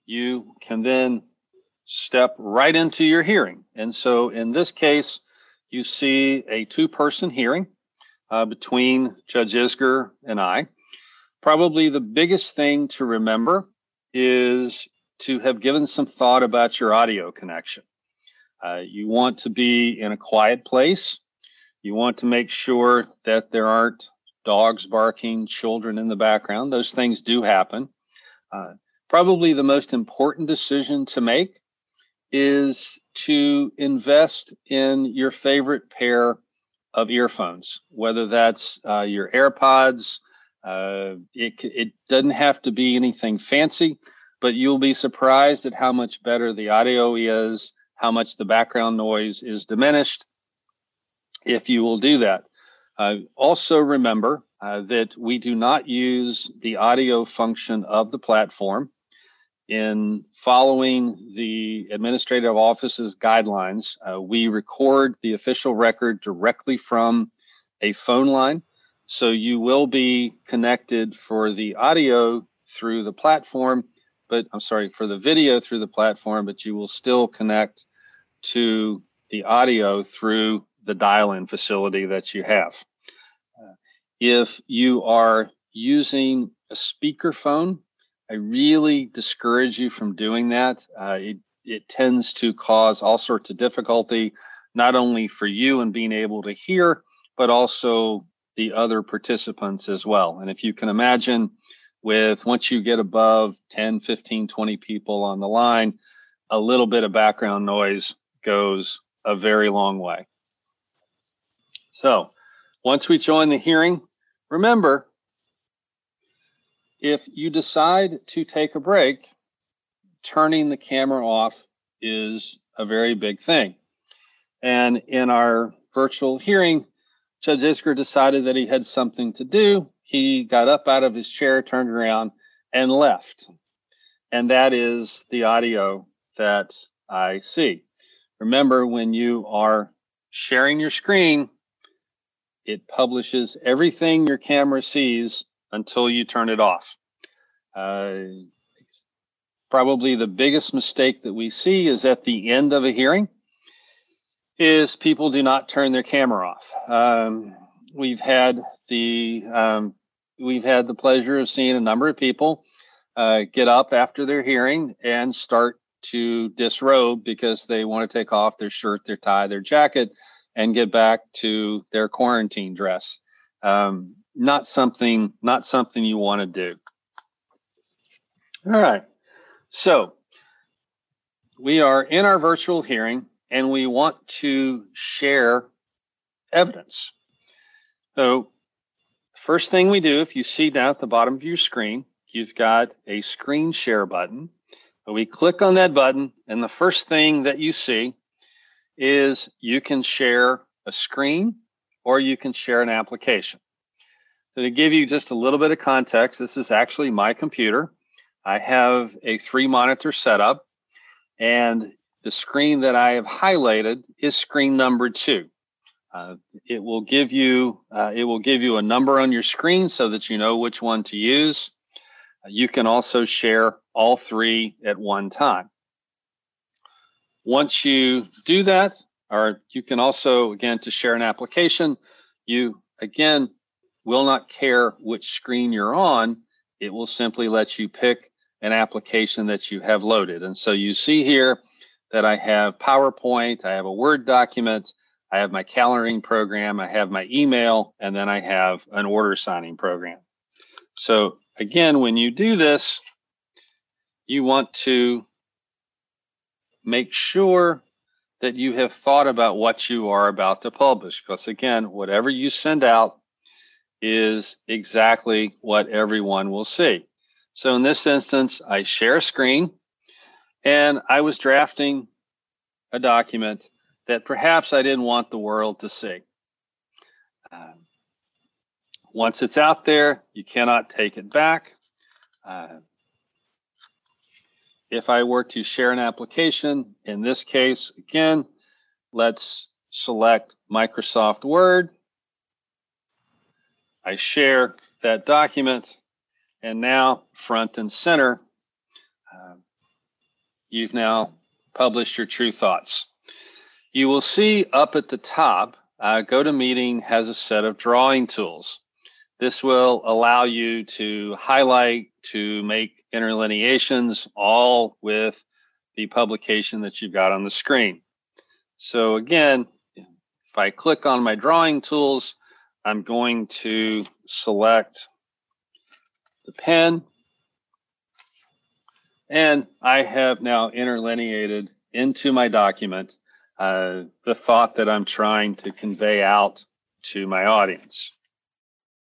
you can then step right into your hearing. And so in this case, you see a two-person hearing between Judge Isgur and I. Probably the biggest thing to remember is to have given some thought about your audio connection. You want to be in a quiet place. You want to make sure that there aren't dogs barking, children in the background. Those things do happen. Probably the most important decision to make is to invest in your favorite pair of earphones, whether that's your AirPods. It doesn't have to be anything fancy, but you'll be surprised at how much better the audio is, how much the background noise is diminished if you will do that. Also remember that we do not use the audio function of the platform. In following the administrative office's guidelines, we record the official record directly from a phone line. So you will be connected for the audio through the platform, for the video through the platform, but you will still connect to the audio through the dial-in facility that you have. If you are using a speakerphone, I really discourage you from doing that. It tends to cause all sorts of difficulty, not only for you in being able to hear, but also the other participants as well. And if you can imagine, once you get above 10, 15, 20 people on the line, a little bit of background noise goes a very long way. So once we join the hearing, remember, if you decide to take a break, turning the camera off is a very big thing. And in our virtual hearing, Judge Isgur decided that he had something to do. He got up out of his chair, turned around, and left. And that is the audio that I see. Remember, when you are sharing your screen, it publishes everything your camera sees until you turn it off. Probably the biggest mistake that we see is at the end of a hearing is people do not turn their camera off. We've had the pleasure of seeing a number of people get up after their hearing and start to disrobe because they want to take off their shirt, their tie, their jacket, and get back to their quarantine dress. Not something you want to do. All right. So we are in our virtual hearing and we want to share evidence. So first thing we do, if you see down at the bottom of your screen, you've got a screen share button. We click on that button, and the first thing that you see is you can share a screen or you can share an application. So to give you just a little bit of context, this is actually my computer. I have a 3-monitor setup, and the screen that I have highlighted is screen number 2. It will give you a number on your screen so that you know which one to use. You can also share all 3 at one time. Once you do that, or you can also, again, to share an application, you, again, will not care which screen you're on. It will simply let you pick an application that you have loaded. And so you see here that I have PowerPoint, I have a Word document, I have my calendaring program, I have my email, and then I have an order signing program. So again, when you do this, you want to make sure that you have thought about what you are about to publish, because again, whatever you send out is exactly what everyone will see. So in this instance, I share a screen, and I was drafting a document that perhaps I didn't want the world to see. Once it's out there, you cannot take it back. If I were to share an application, in this case, again, let's select Microsoft Word. I share that document, and now front and center, you've now published your true thoughts. You will see up at the top, GoToMeeting has a set of drawing tools. This will allow you to highlight, to make interlineations, all with the publication that you've got on the screen. So again, if I click on my drawing tools, I'm going to select the pen, and I have now interlineated into my document the thought that I'm trying to convey out to my audience.